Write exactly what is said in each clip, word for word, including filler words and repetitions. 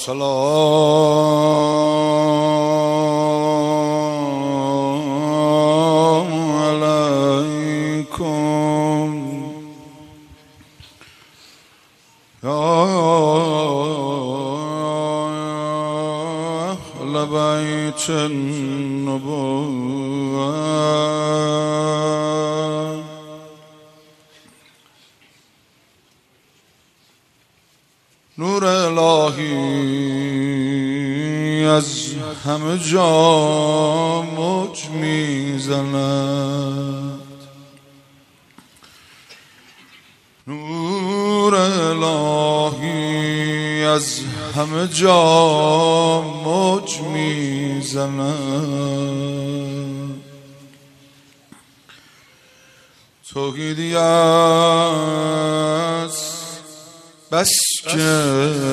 السلام عليكم يا أهل بيت النبوة نور الهی از همه جا موج میزند، نور الهی از همه جا موج میزند. توحیدی است بس که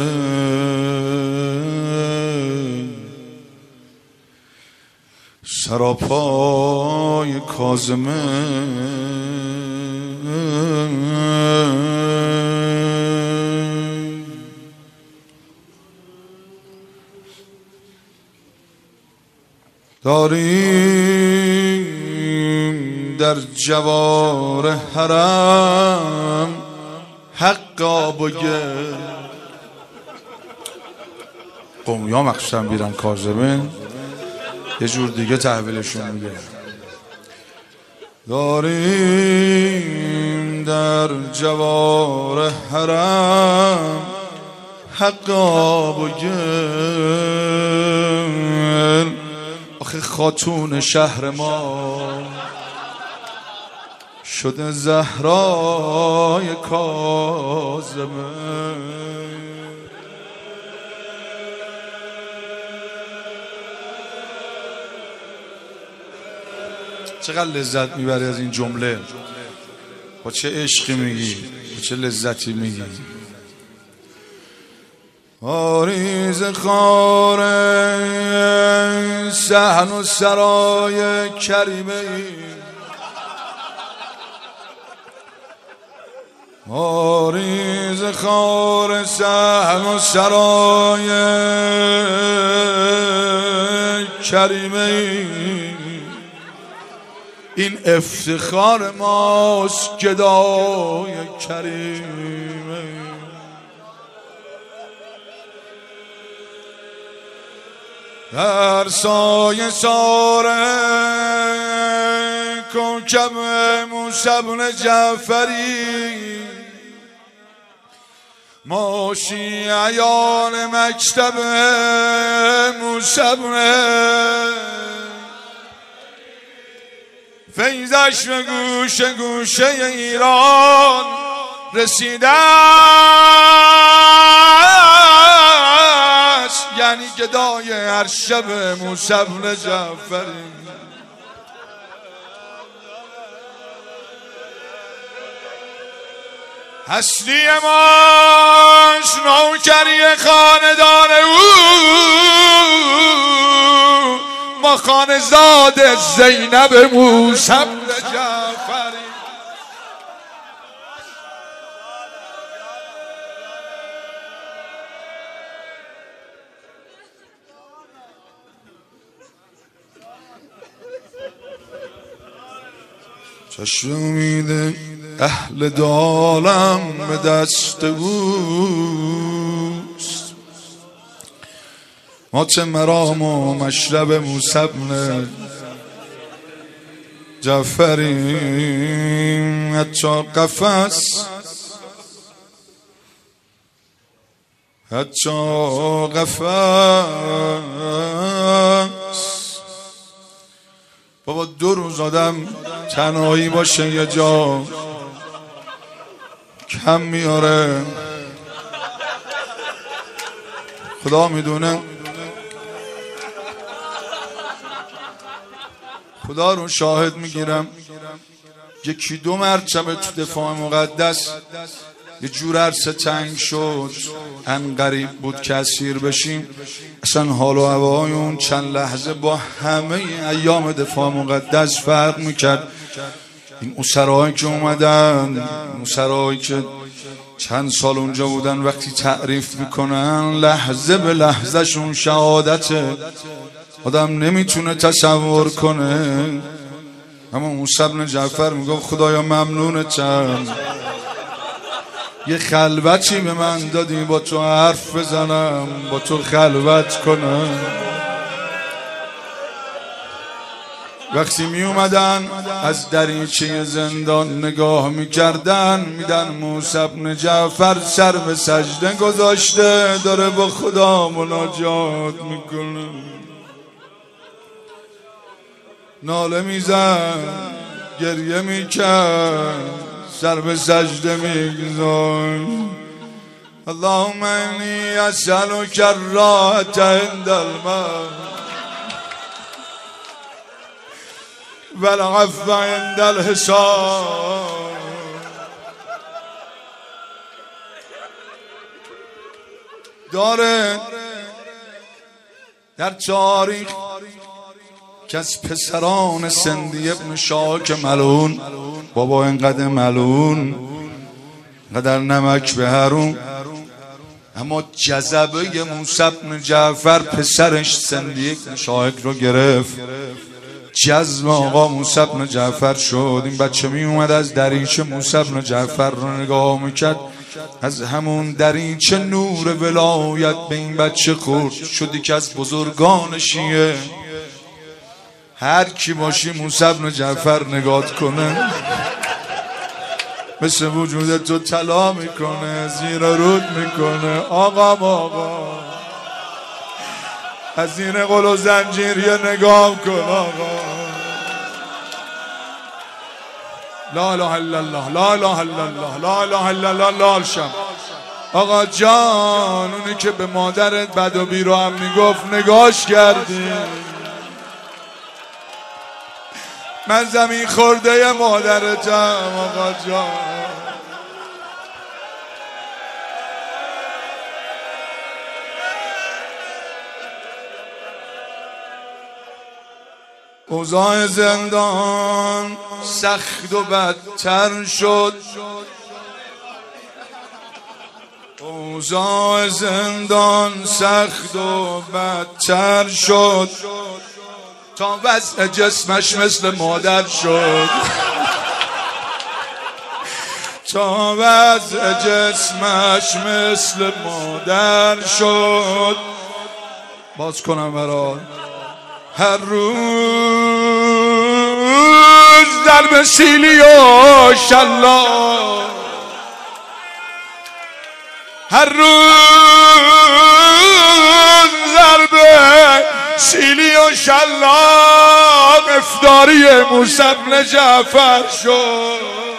سراپای کاظمه داریم در جوار حرم حقا بگه قومیا مخصوصا بیرن کاظمین یه جور دیگه تحویلشون میگه. داریم در جوار حرم حقا بگل، آخه خاتون شهر ما شده زهرای کاظمه. چقدر لذت میبری از این جمله، با چه عشقی میگی، با چه لذتی میگی. آریز خار صحن و سرای کریمه ای، آریز خار صحن و سرای کریمه ای، این افتخار ماست گدای کریمه. در سایه ساره کوکب موسی بن جعفری، ما شیعیان مکتب موسی بن فیضش به گوشه گوشه ایران رسیده است، یعنی گدای هر شب موسی بن جعفری. هستی ماش نوکری خاندان او، ما خانزاد زینب موسی بن جعفری. چشم امید اهل دالم به دست اوست، مات مرام و مشرب موسی بن جعفری. حتی قفس حتی قفس بابا دو روز آدم تنهایی باشه یه جا کم میاره، خدا میدونه. خدا رو شاهد میگیرم یکی دو مرتبه تو دفاع مقدس یه جور عرصه تنگ شد، ان قریب بود که اسیر بشیم. اصلا حال و هوای اون چند لحظه با همه ایام دفاع مقدس فرق میکرد. این اسرایی که اومدن، اسرایی که چند سال اونجا بودن وقتی تعریف میکنن لحظه به لحظه شون شهادته، آدم نمیتونه تصور کنه. اما موسی بن جعفر میگفت خدایا ممنونتم، یه خلوتی به من دادی با تو حرف بزنم، با تو خلوت کنم. وقتی می اومدن از دریچه زندان نگاه میکردن میدن موسی بن جعفر سر به سجده گذاشته داره با خدا مناجات میکنه، ناله میزن، گریه میکرد، سر به سجده میگذاشت. اللهم انی اسألک الراحة عند الموت والعفو عند الحساب. داره در تاریخ که از پسران سندی ابن شاک ملعون، بابا اینقدر ملعون، اینقدر نمک به حروم، اما جذبه موسی بن جعفر پسرش سندی ابن شاک رو گرفت. جذب آقا موسی بن جعفر شد. این بچه می اومد از دریچه موسی بن جعفر رو نگاه میکرد، از همون دریچه نور ولایت به این بچه خورد. شدی که از بزرگان شیعه هر کی باشی موسی بن جعفر نگات کنه مثل وجود تو طلا میکنه، زیر رود میکنه. آقا آقا از زیر قل و زنجیر یه نگاه کن آقا. لا اله الا الله، لا اله الا الله، لا اله الا الله. لال شم آقا جان، اونی که به مادرت بد و بی رو هم میگفت نگاش کردی. من زمین خورده مادرتم آقا جان. اوضاع زندان سخت و بدتر شد، اوضاع زندان سخت و بدتر شد تا وضع جسمش مثل مادر شد، تا وضع جسمش مثل مادر شد. باز کنم برات. هر روز ضرب سیلی و شلاق، هر روز ضرب سیلی و شلاق افطاری موسی بن جعفر شد.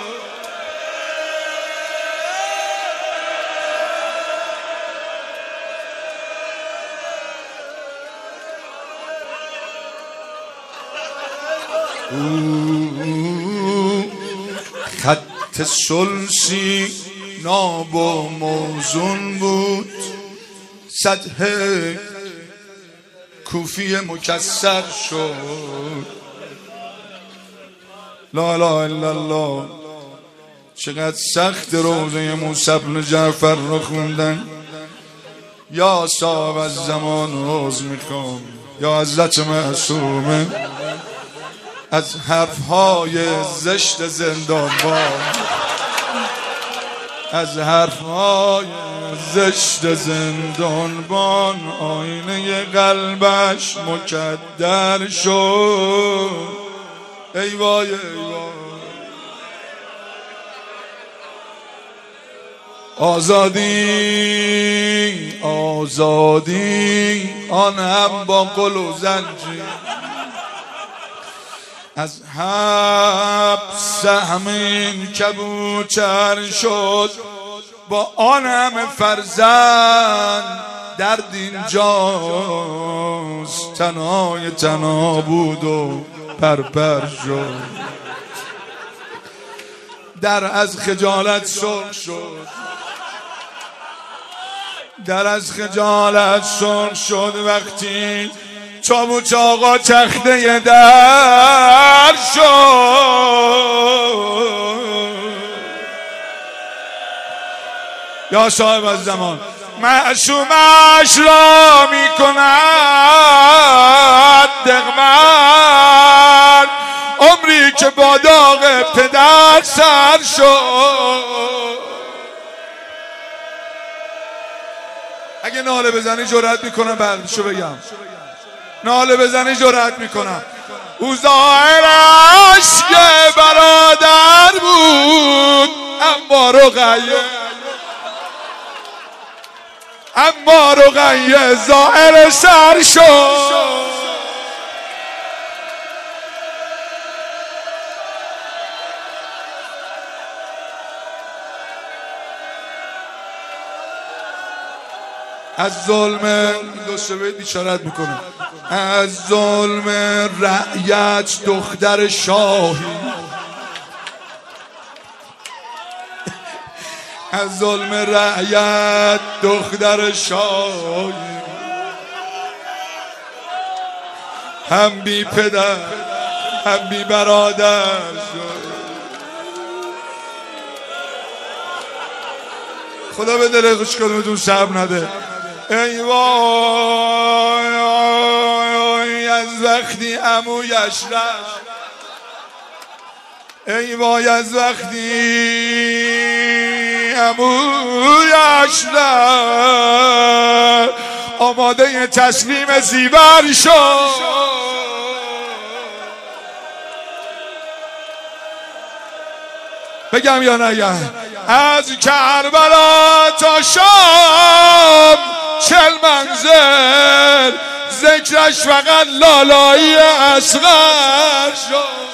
خط سلسی ناب و موزون بود، سطح کوفی مکسر شد. لا اله الا الله. چقدر سخت روزه موسی بن جعفر رو خوندن. یا صاحب از زمان عذر میخوام، یا حضرت معصومه از حرفهای زشت زندانبان، از حرفهای زشت زندانبان آینه قلبش مکدر شد. ای وای ای وای. آزادی آزادی آن هم با قل و زنجیر، از حبس همین کبوتر شد. با آن همه فرزند درد اینجاست، تنهای تنها بود و پرپر شد. در از خجالت سرخ شد، در از خجالت سرخ شد وقتی چابوچ آقا تخته در شد. یا صاحب الزمان معصومش را می کند دغمن، عمری که با داغ پدر سر شد. اگه ناله بزنی جرأت میکنم بعدشو بگم، ناله بزنی جرأت میکنم. او ظاهرش که برادر بود اما رقیه، اما رقیه ظاهر سر شد. از ظلم دو سه بیت بیچارت میکنه. از ظلم رعیت دختر شاهی، از ظلم رعیت دختر شاهی، هم بی پدر هم بی برادر شد. خدا به دل خوش کدومتون صبر نده. ای وای از وقتی عمویش رفت، ای وای از وقتی عمویش رفت، آماده تسلیم زیور شد. بگم یا نگم؟ از کربلا تا شام چل منزل، ذکرش فقط لالایی اصغر شد.